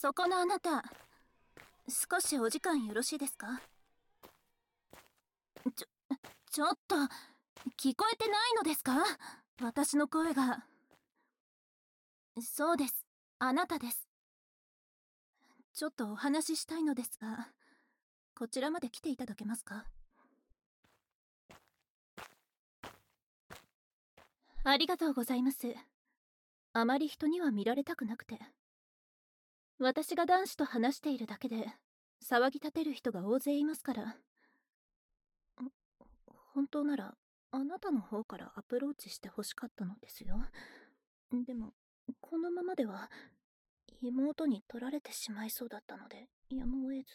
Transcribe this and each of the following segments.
そこのあなた、少しお時間よろしいですか？ちょっと、聞こえてないのですか？私の声が。そうです、あなたです。ちょっとお話ししたいのですが、こちらまで来ていただけますか？ありがとうございます。あまり人には見られたくなくて。私が男子と話しているだけで騒ぎ立てる人が大勢いますから。本当ならあなたの方からアプローチしてほしかったのですよ。でもこのままでは妹に取られてしまいそうだったのでやむを得ず。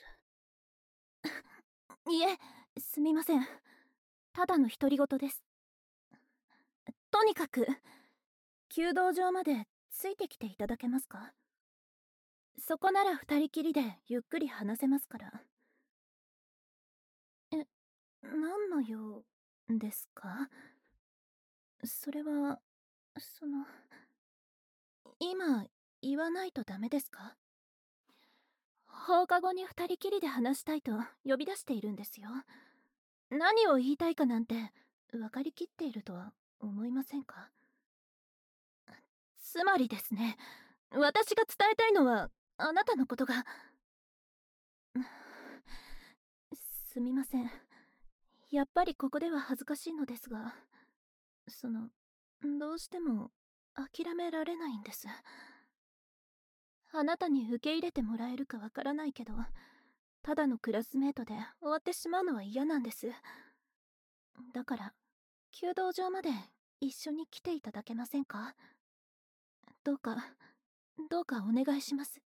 いえ、すみません。ただの独り言です。とにかく弓道場までついてきていただけますか？そこなら二人きりでゆっくり話せますから。え、何の用ですか？それは、今言わないとダメですか？放課後に二人きりで話したいと呼び出しているんですよ。何を言いたいかなんて分かりきっているとは思いませんか？つまりですね、私が伝えたいのはあなたのことが。すみません。やっぱりここでは恥ずかしいのですが、どうしても諦められないんです。あなたに受け入れてもらえるかわからないけど、ただのクラスメートで終わってしまうのは嫌なんです。だから弓道場まで一緒に来ていただけませんか？どうかお願いします。